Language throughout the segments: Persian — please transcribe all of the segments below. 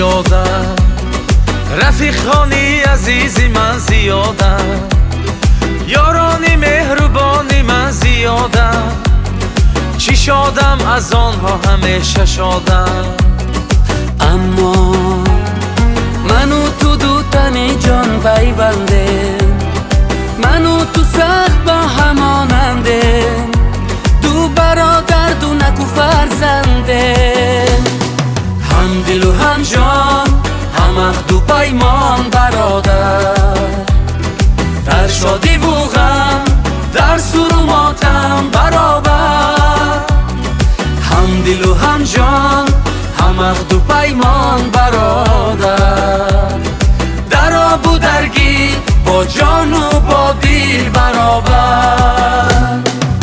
زیادم، رفیقانی عزیزی من زیادم، یارانی مهربانی من زیادم. چی شادم از آنها همیشه شادم. اما منو تو دوتنی جان پیونده، منو تو سخت با هماننده، دو برادر دو نکو فرزنده، هم دل و هم جان هم عهد و پیمان برادر، در شادی و غم در سور و ماتم برابر، هم دل و هم جان هم عهد و پیمان برادر، در آب و درگی با جان و با دل برابر.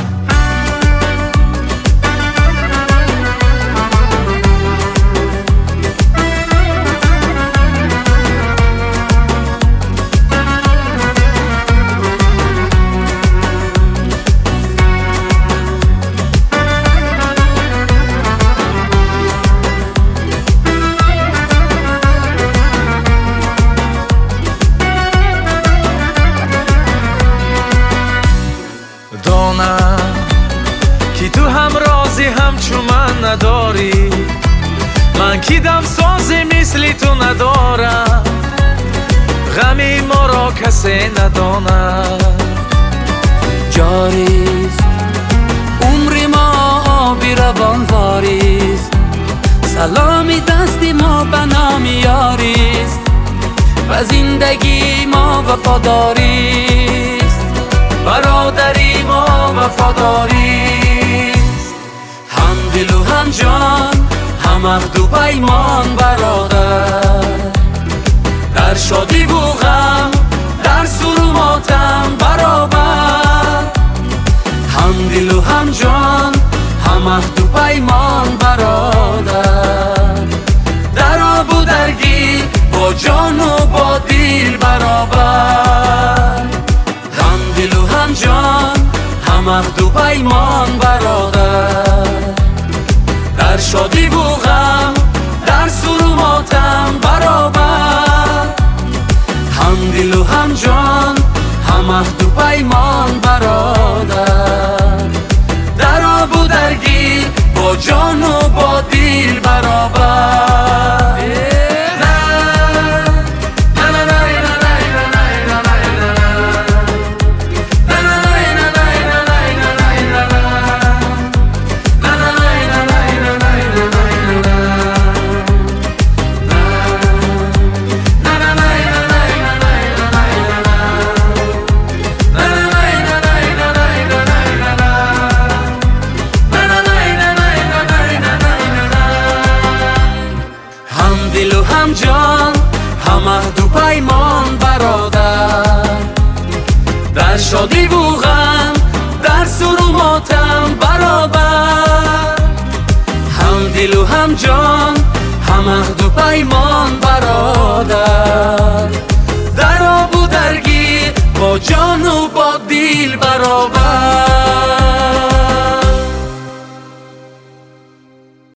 کی تو هم رازی همچو من نداری، من کی دم سازی مثلی تو ندارم، غمی ما را کسی نداند. جاریست عمر ما آبی روان واریست، سلامی دستی ما به نام یاریست، و زندگی ما وفاداریست، برادری ما وفاداریست، هم دل و هم جان هم عهد و پیمان برادر، در شادی و غم در سور و ماتم برابر، هم دل و هم جان هم عهد و پیمان برادر، در آب و درگی با جان و با دل برابر، هم دل و هم جان هم عهد و پیمان برادر، در شادی و غم در سور و ماتم برابر، هم دل و هم جان هم عهد و پیمان برادر، در آب و درگی با جان و با دل برابر. دل و هم جان هم عهد و پیمان برادر، در شادی و غم در سور و ماتم برابر، هم دل و هم جان هم عهد و پیمان برادر، در آب و درگی با جان و با دل برابر.